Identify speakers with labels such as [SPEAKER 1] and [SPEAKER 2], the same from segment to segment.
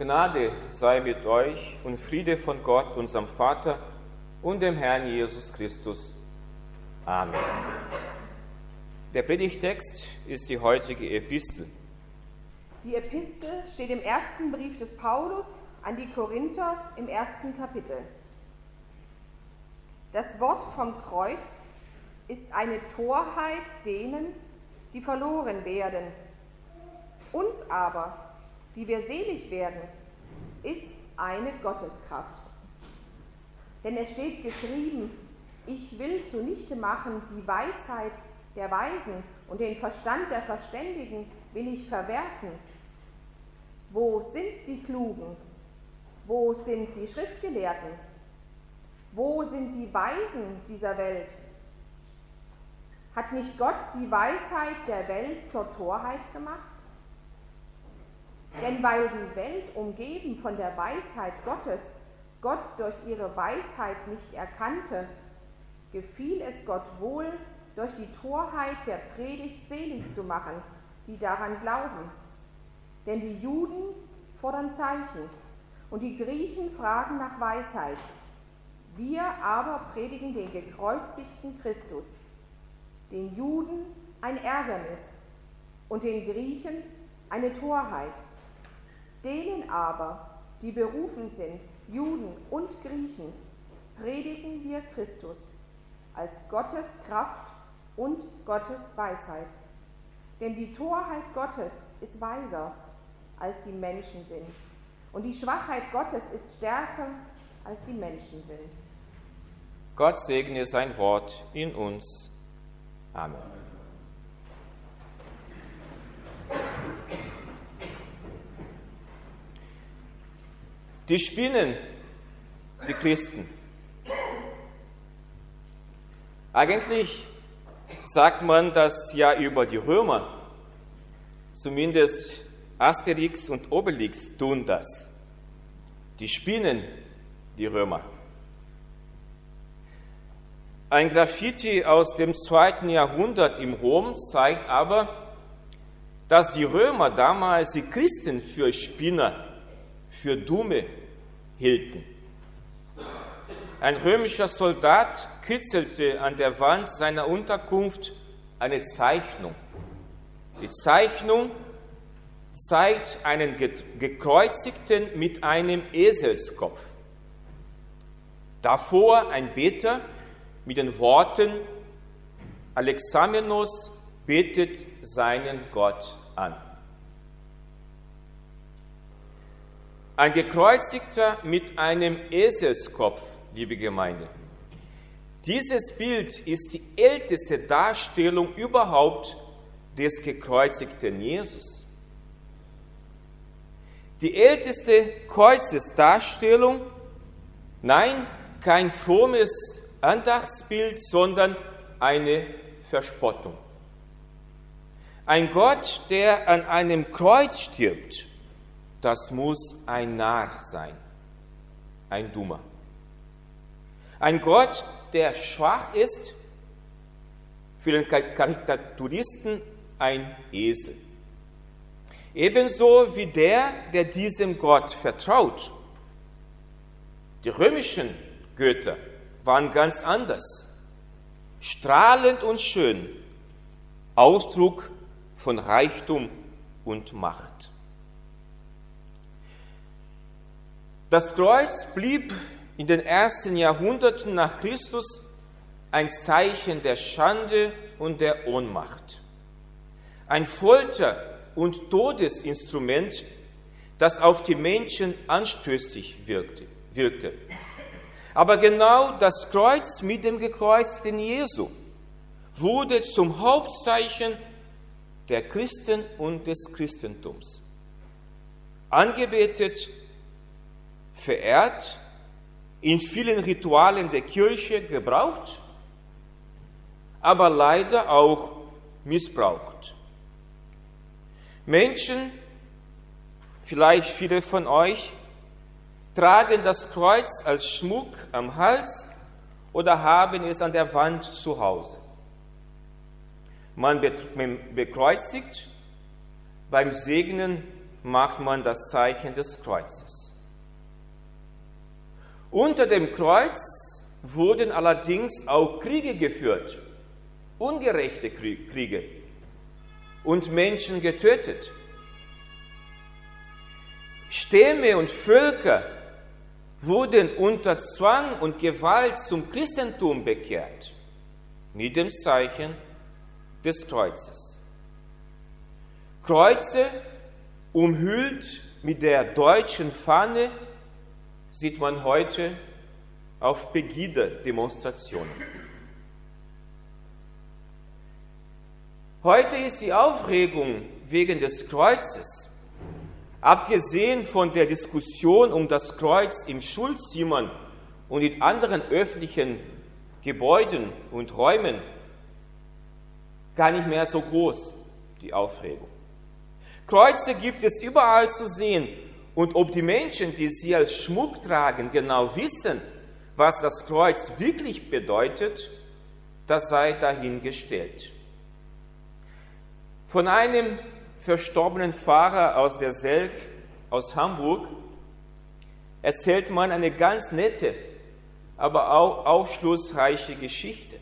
[SPEAKER 1] Gnade sei mit euch und Friede von Gott, unserem Vater und dem Herrn Jesus Christus. Amen. Der Predigtext ist die heutige Epistel.
[SPEAKER 2] Die Epistel steht im ersten Brief des Paulus an die Korinther im 1. Kapitel. Das Wort vom Kreuz ist eine Torheit denen, die verloren werden. Uns aber, die wir selig werden, ist's eine Gotteskraft. Denn es steht geschrieben, ich will zunichte machen die Weisheit der Weisen und den Verstand der Verständigen will ich verwerfen. Wo sind die Klugen? Wo sind die Schriftgelehrten? Wo sind die Weisen dieser Welt? Hat nicht Gott die Weisheit der Welt zur Torheit gemacht? Denn weil die Welt umgeben von der Weisheit Gottes Gott durch ihre Weisheit nicht erkannte, gefiel es Gott wohl, durch die Torheit der Predigt selig zu machen, die daran glauben. Denn die Juden fordern Zeichen und die Griechen fragen nach Weisheit. Wir aber predigen den gekreuzigten Christus, den Juden ein Ärgernis und den Griechen eine Torheit. Denen aber, die berufen sind, Juden und Griechen, predigen wir Christus als Gottes Kraft und Gottes Weisheit. Denn die Torheit Gottes ist weiser, als die Menschen sind. Und die Schwachheit Gottes ist stärker, als die Menschen sind.
[SPEAKER 1] Gott segne sein Wort in uns. Amen. Die spinnen, die Christen. Eigentlich sagt man das ja über die Römer. Zumindest Asterix und Obelix tun das. Die spinnen, die Römer. Ein Graffiti aus dem 2. Jahrhundert in Rom zeigt aber, dass die Römer damals die Christen für Spinner, für Dumme hielten. Ein römischer Soldat kitzelte an der Wand seiner Unterkunft eine Zeichnung. Die Zeichnung zeigt einen Gekreuzigten mit einem Eselskopf. Davor ein Beter mit den Worten: Alexamenos betet seinen Gott an. Ein Gekreuzigter mit einem Eselskopf, liebe Gemeinde. Dieses Bild ist die älteste Darstellung überhaupt des gekreuzigten Jesus. Die älteste Kreuzesdarstellung, nein, kein frommes Andachtsbild, sondern eine Verspottung. Ein Gott, der an einem Kreuz stirbt, das muss ein Narr sein, ein Dummer. Ein Gott, der schwach ist, für den Karikaturisten ein Esel. Ebenso wie der diesem Gott vertraut. Die römischen Götter waren ganz anders, strahlend und schön, Ausdruck von Reichtum und Macht. Das Kreuz blieb in den ersten Jahrhunderten nach Christus ein Zeichen der Schande und der Ohnmacht. Ein Folter- und Todesinstrument, das auf die Menschen anstößig wirkte. Aber genau das Kreuz mit dem gekreuzigten Jesu wurde zum Hauptzeichen der Christen und des Christentums. Angebetet, verehrt, in vielen Ritualen der Kirche gebraucht, aber leider auch missbraucht. Menschen, vielleicht viele von euch, tragen das Kreuz als Schmuck am Hals oder haben es an der Wand zu Hause. Man bekreuzigt beim Segnen macht man das Zeichen des Kreuzes. Unter dem Kreuz wurden allerdings auch Kriege geführt, ungerechte Kriege und Menschen getötet. Stämme und Völker wurden unter Zwang und Gewalt zum Christentum bekehrt, mit dem Zeichen des Kreuzes. Kreuze, umhüllt mit der deutschen Fahne, sieht man heute auf Pegida-Demonstrationen. Heute ist die Aufregung wegen des Kreuzes, abgesehen von der Diskussion um das Kreuz in Schulzimmern und in anderen öffentlichen Gebäuden und Räumen, gar nicht mehr so groß, die Aufregung. Kreuze gibt es überall zu sehen, und ob die Menschen, die sie als Schmuck tragen, genau wissen, was das Kreuz wirklich bedeutet, das sei dahingestellt. Von einem verstorbenen Pfarrer aus der Selk, aus Hamburg, erzählt man eine ganz nette, aber auch aufschlussreiche Geschichte.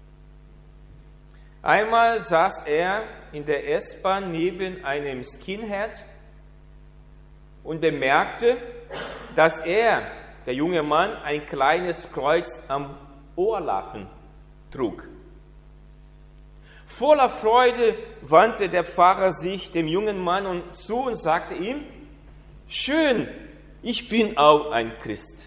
[SPEAKER 1] Einmal saß er in der S-Bahn neben einem Skinhead und bemerkte, dass er, der junge Mann, ein kleines Kreuz am Ohrlappen trug. Voller Freude wandte der Pfarrer sich dem jungen Mann zu und sagte ihm: Schön, ich bin auch ein Christ.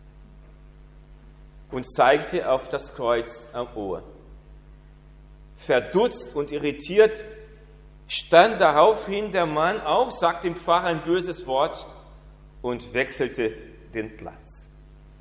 [SPEAKER 1] Und zeigte auf das Kreuz am Ohr. Verdutzt und irritiert stand daraufhin der Mann auf, sagte dem Pfarrer ein böses Wort und wechselte den Platz.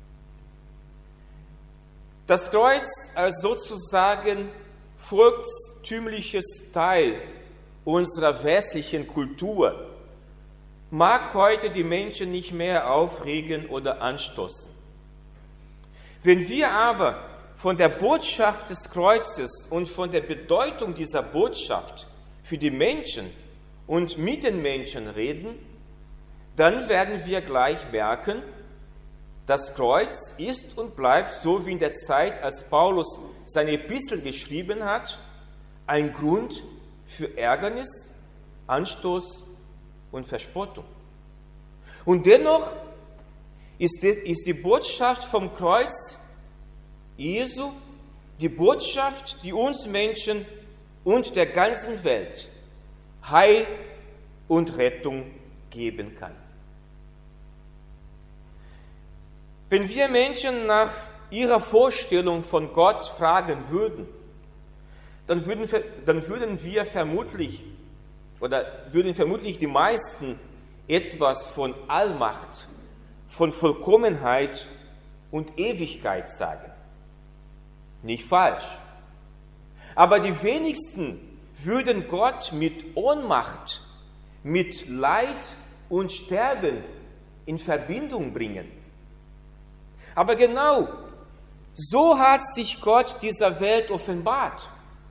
[SPEAKER 1] Das Kreuz als sozusagen volkstümliches Teil unserer westlichen Kultur mag heute die Menschen nicht mehr aufregen oder anstoßen. Wenn wir aber von der Botschaft des Kreuzes und von der Bedeutung dieser Botschaft für die Menschen und mit den Menschen reden, dann werden wir gleich merken, das Kreuz ist und bleibt, so wie in der Zeit, als Paulus seine Epistel geschrieben hat, ein Grund für Ärgernis, Anstoß und Verspottung. Und dennoch ist die Botschaft vom Kreuz Jesu die Botschaft, die uns Menschen und der ganzen Welt Heil und Rettung geben kann. Wenn wir Menschen nach ihrer Vorstellung von Gott fragen würden, dann würden vermutlich die meisten etwas von Allmacht, von Vollkommenheit und Ewigkeit sagen. Nicht falsch. Aber die wenigsten würden Gott mit Ohnmacht, mit Leid und Sterben in Verbindung bringen. Aber genau so hat sich Gott dieser Welt offenbart.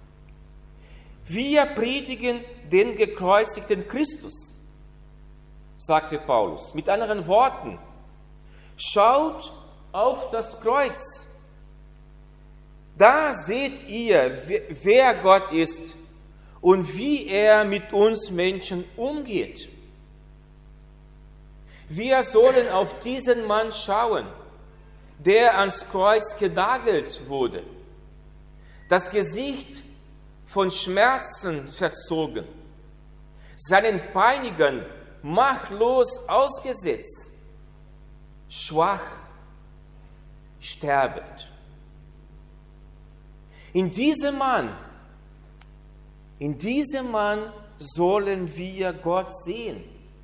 [SPEAKER 1] Wir predigen den gekreuzigten Christus, sagte Paulus. Mit anderen Worten, schaut auf das Kreuz. Da seht ihr, wer Gott ist und wie er mit uns Menschen umgeht. Wir sollen auf diesen Mann schauen, der ans Kreuz genagelt wurde, das Gesicht von Schmerzen verzogen, seinen Peinigern machtlos ausgesetzt, schwach, sterbend. In diesem Mann sollen wir Gott sehen.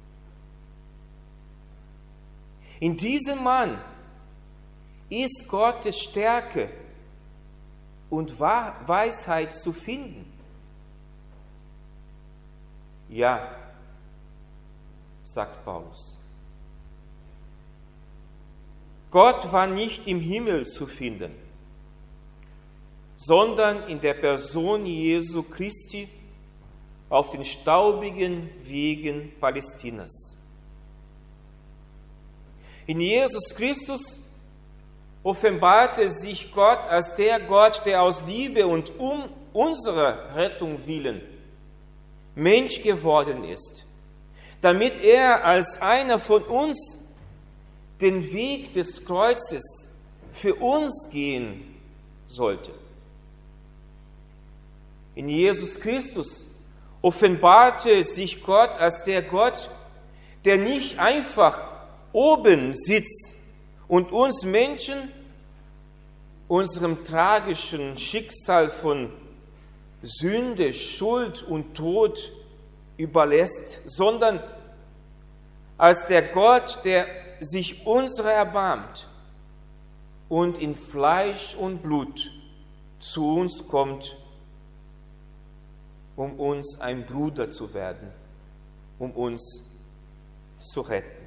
[SPEAKER 1] In diesem Mann ist Gottes Stärke und Weisheit zu finden. Ja, sagt Paulus. Gott war nicht im Himmel zu finden, sondern in der Person Jesu Christi auf den staubigen Wegen Palästinas. In Jesus Christus offenbarte sich Gott als der Gott, der aus Liebe und um unserer Rettung willen Mensch geworden ist, damit er als einer von uns den Weg des Kreuzes für uns gehen sollte. In Jesus Christus offenbarte sich Gott als der Gott, der nicht einfach oben sitzt und uns Menschen unserem tragischen Schicksal von Sünde, Schuld und Tod überlässt, sondern als der Gott, der sich unserer erbarmt und in Fleisch und Blut zu uns kommt, um uns ein Bruder zu werden, um uns zu retten.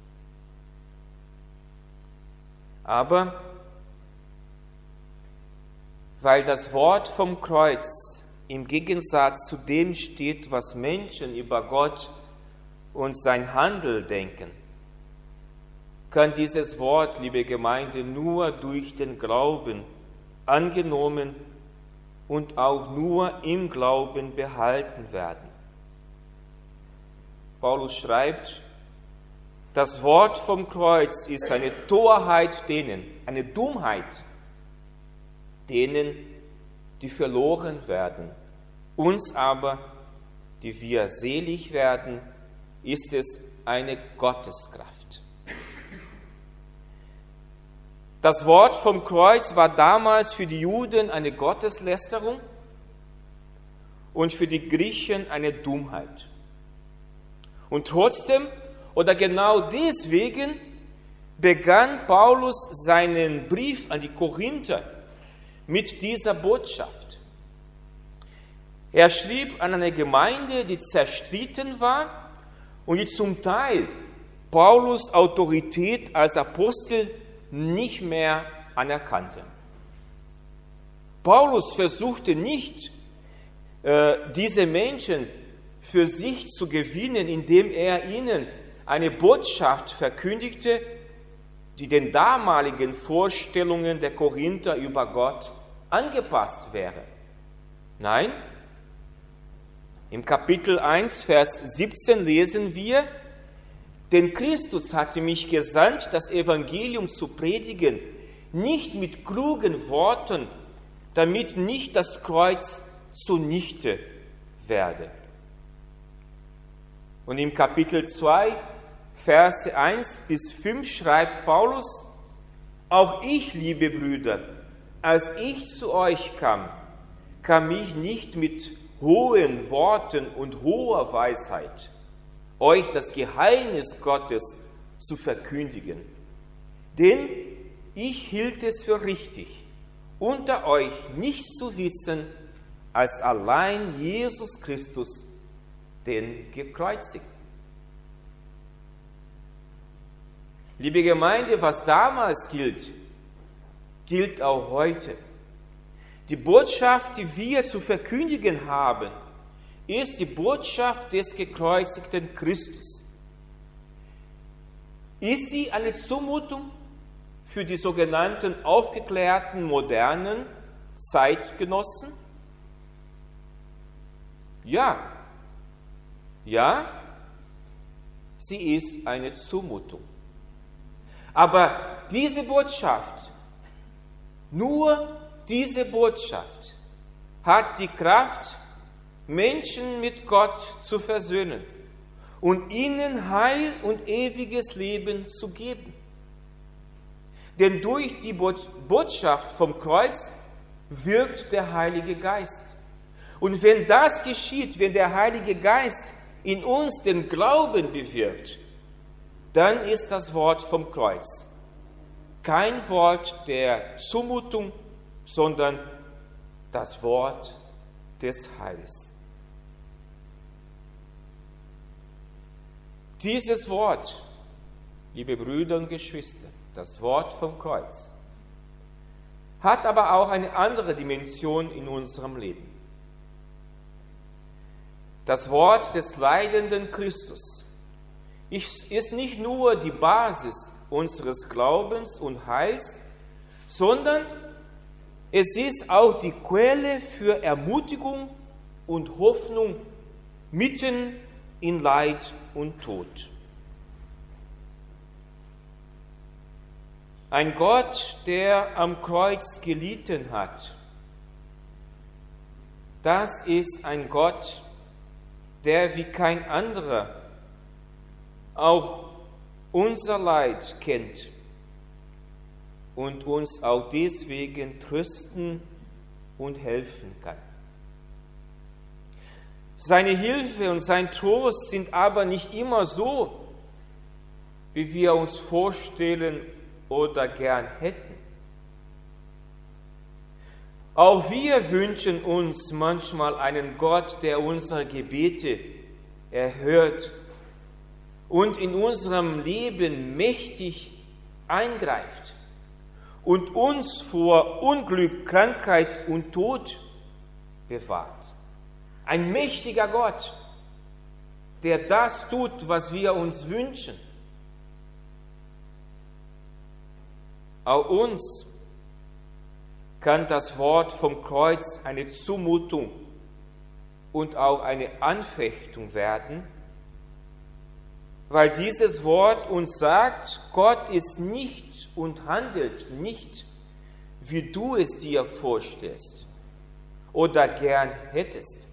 [SPEAKER 1] Aber weil das Wort vom Kreuz im Gegensatz zu dem steht, was Menschen über Gott und sein Handeln denken, kann dieses Wort, liebe Gemeinde, nur durch den Glauben angenommen und auch nur im Glauben behalten werden. Paulus schreibt, das Wort vom Kreuz ist eine Torheit denen, eine Dummheit denen, die verloren werden. Uns aber, die wir selig werden, ist es eine Gotteskraft. Das Wort vom Kreuz war damals für die Juden eine Gotteslästerung und für die Griechen eine Dummheit. Und trotzdem, oder genau deswegen, begann Paulus seinen Brief an die Korinther mit dieser Botschaft. Er schrieb an eine Gemeinde, die zerstritten war und die zum Teil Paulus' Autorität als Apostel nicht mehr anerkannte. Paulus versuchte nicht, diese Menschen für sich zu gewinnen, indem er ihnen eine Botschaft verkündigte, die den damaligen Vorstellungen der Korinther über Gott angepasst wäre. Nein, im Kapitel 1, Vers 17 lesen wir, denn Christus hatte mich gesandt, das Evangelium zu predigen, nicht mit klugen Worten, damit nicht das Kreuz zunichte werde. Und im Kapitel 2, Verse 1 bis 5 schreibt Paulus, auch ich, liebe Brüder, als ich zu euch kam ich nicht mit hohen Worten und hoher Weisheit, euch das Geheimnis Gottes zu verkündigen. Denn ich hielt es für richtig, unter euch nichts zu wissen, als allein Jesus Christus, den Gekreuzigten. Liebe Gemeinde, was damals gilt, gilt auch heute. Die Botschaft, die wir zu verkündigen haben, ist die Botschaft des gekreuzigten Christus. Ist sie eine Zumutung für die sogenannten aufgeklärten, modernen Zeitgenossen? Ja. Ja, sie ist eine Zumutung. Aber diese Botschaft, nur diese Botschaft hat die Kraft, Menschen mit Gott zu versöhnen und ihnen Heil und ewiges Leben zu geben. Denn durch die Botschaft vom Kreuz wirkt der Heilige Geist. Und wenn das geschieht, wenn der Heilige Geist in uns den Glauben bewirkt, dann ist das Wort vom Kreuz kein Wort der Zumutung, sondern das Wort des Heils. Dieses Wort, liebe Brüder und Geschwister, das Wort vom Kreuz, hat aber auch eine andere Dimension in unserem Leben. Das Wort des leidenden Christus ist nicht nur die Basis unseres Glaubens und Heils, sondern es ist auch die Quelle für Ermutigung und Hoffnung mitten in Leid und Tod. Ein Gott, der am Kreuz gelitten hat, das ist ein Gott, der wie kein anderer auch unser Leid kennt und uns auch deswegen trösten und helfen kann. Seine Hilfe und sein Trost sind aber nicht immer so, wie wir uns vorstellen oder gern hätten. Auch wir wünschen uns manchmal einen Gott, der unsere Gebete erhört und in unserem Leben mächtig eingreift und uns vor Unglück, Krankheit und Tod bewahrt. Ein mächtiger Gott, der das tut, was wir uns wünschen. Auch uns kann das Wort vom Kreuz eine Zumutung und auch eine Anfechtung werden, weil dieses Wort uns sagt, Gott ist nicht und handelt nicht, wie du es dir vorstellst oder gern hättest.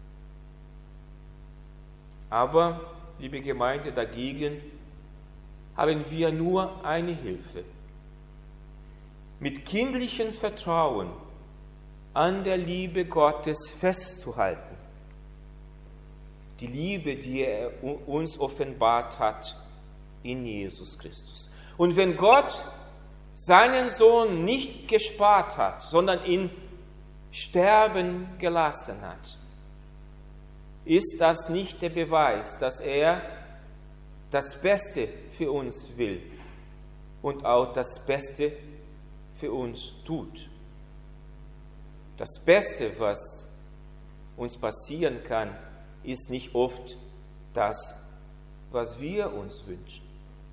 [SPEAKER 1] Aber, liebe Gemeinde, dagegen haben wir nur eine Hilfe. Mit kindlichem Vertrauen an der Liebe Gottes festzuhalten. Die Liebe, die er uns offenbart hat in Jesus Christus. Und wenn Gott seinen Sohn nicht gespart hat, sondern ihn sterben gelassen hat, ist das nicht der Beweis, dass er das Beste für uns will und auch das Beste für uns tut. Das Beste, was uns passieren kann, ist nicht oft das, was wir uns wünschen.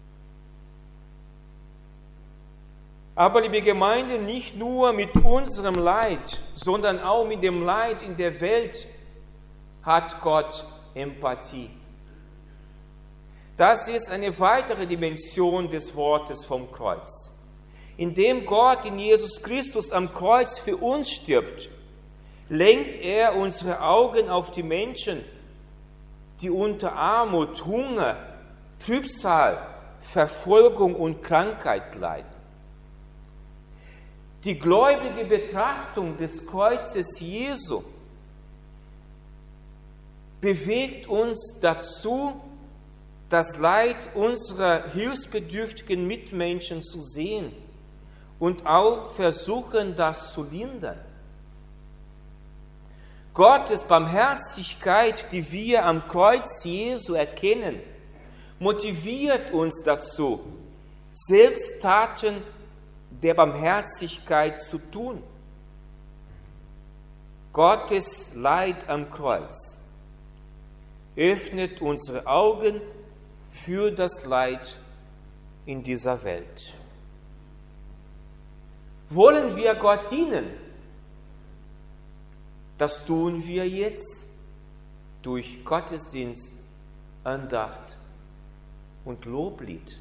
[SPEAKER 1] Aber, liebe Gemeinde, nicht nur mit unserem Leid, sondern auch mit dem Leid in der Welt hat Gott Empathie. Das ist eine weitere Dimension des Wortes vom Kreuz. Indem Gott in Jesus Christus am Kreuz für uns stirbt, lenkt er unsere Augen auf die Menschen, die unter Armut, Hunger, Trübsal, Verfolgung und Krankheit leiden. Die gläubige Betrachtung des Kreuzes Jesu bewegt uns dazu, das Leid unserer hilfsbedürftigen Mitmenschen zu sehen und auch versuchen, das zu lindern. Gottes Barmherzigkeit, die wir am Kreuz Jesu erkennen, motiviert uns dazu, selbst Taten der Barmherzigkeit zu tun. Gottes Leid am Kreuz öffnet unsere Augen für das Leid in dieser Welt. Wollen wir Gott dienen? Das tun wir jetzt durch Gottesdienst, Andacht und Loblied.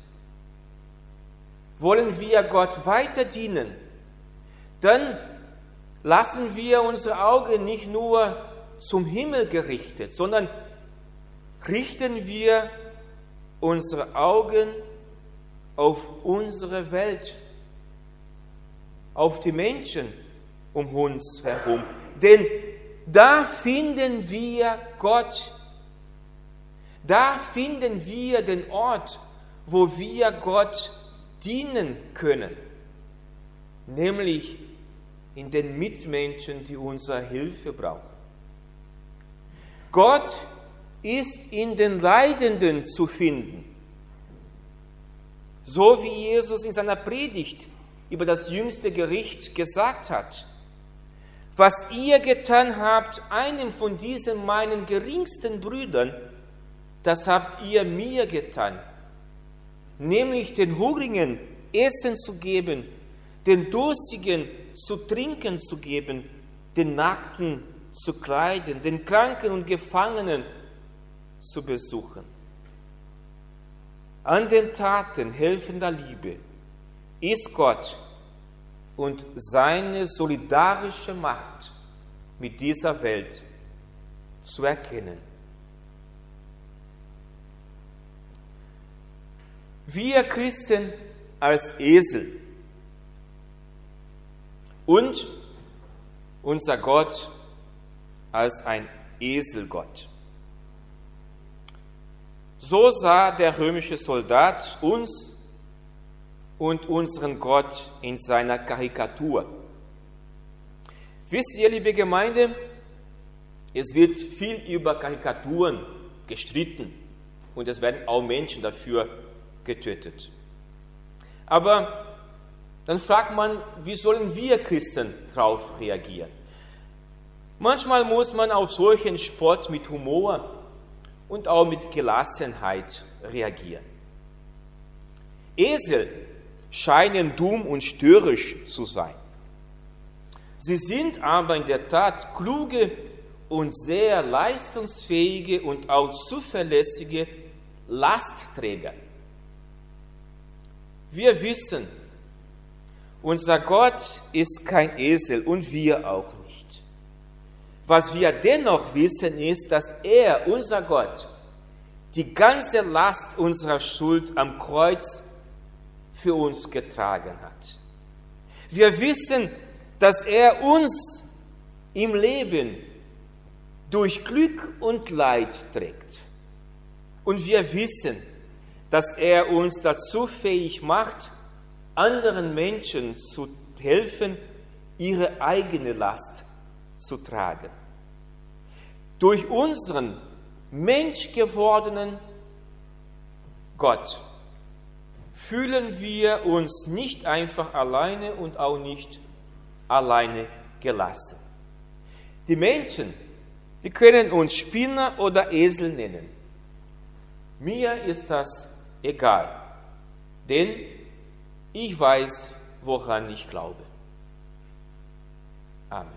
[SPEAKER 1] Wollen wir Gott weiter dienen, dann lassen wir unsere Augen nicht nur zum Himmel gerichtet, sondern richten wir unsere Augen auf unsere Welt, auf die Menschen um uns herum. Denn da finden wir Gott. Da finden wir den Ort, wo wir Gott dienen können, nämlich in den Mitmenschen, die unsere Hilfe brauchen. Gott ist in den Leidenden zu finden, so wie Jesus in seiner Predigt über das jüngste Gericht gesagt hat. was ihr getan habt, einem von diesen meinen geringsten Brüdern, das habt ihr mir getan, nämlich den Hungrigen Essen zu geben, den Durstigen zu trinken zu geben, den Nackten zu kleiden, den Kranken und Gefangenen zu besuchen. An den Taten helfender Liebe ist Gott und seine solidarische Macht mit dieser Welt zu erkennen. Wir Christen als Esel und unser Gott als ein Eselgott. So sah der römische Soldat uns und unseren Gott in seiner Karikatur. Wisst ihr, liebe Gemeinde, es wird viel über Karikaturen gestritten und es werden auch Menschen dafür getötet. Aber dann fragt man, wie sollen wir Christen darauf reagieren? Manchmal muss man auf solchen Spott mit Humor und auch mit Gelassenheit reagieren. Esel scheinen dumm und störrisch zu sein. Sie sind aber in der Tat kluge und sehr leistungsfähige und auch zuverlässige Lastträger. Wir wissen, unser Gott ist kein Esel und wir auch nicht. Was wir dennoch wissen, ist, dass er, unser Gott, die ganze Last unserer Schuld am Kreuz für uns getragen hat. Wir wissen, dass er uns im Leben durch Glück und Leid trägt. Und wir wissen, dass er uns dazu fähig macht, anderen Menschen zu helfen, ihre eigene Last zu tragen. Durch unseren menschgewordenen Gott fühlen wir uns nicht einfach alleine und auch nicht alleine gelassen. Die Menschen, die können uns Spinner oder Esel nennen. Mir ist das egal, denn ich weiß, woran ich glaube. Amen.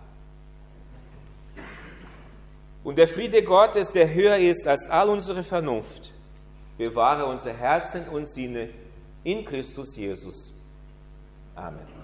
[SPEAKER 1] Und der Friede Gottes, der höher ist als all unsere Vernunft, bewahre unser Herzen und Sinne in Christus Jesus. Amen.